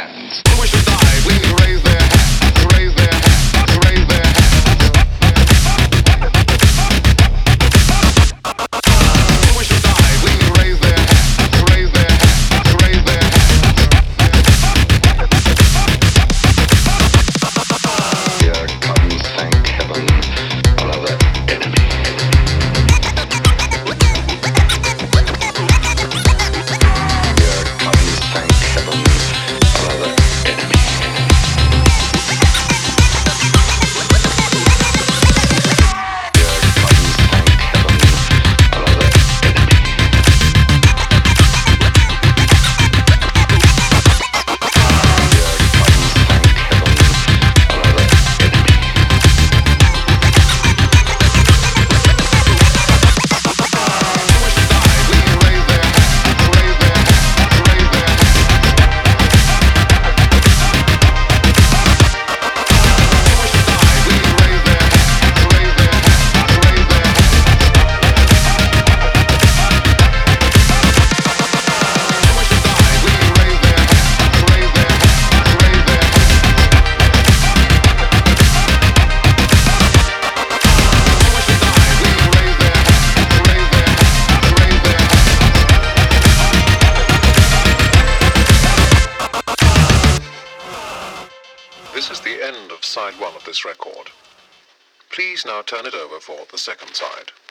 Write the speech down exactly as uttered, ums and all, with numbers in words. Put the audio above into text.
hands. Who wish to die, please raise their hands. Raise their hands. Raise their hands. Who wish to die, please raise their hands. Raise their hands. Raise their hands. Here comes, thank heaven, another enemy. Here comes, thank heaven, another enemy. This is the end of side one of this record. Please now turn it over for the second side.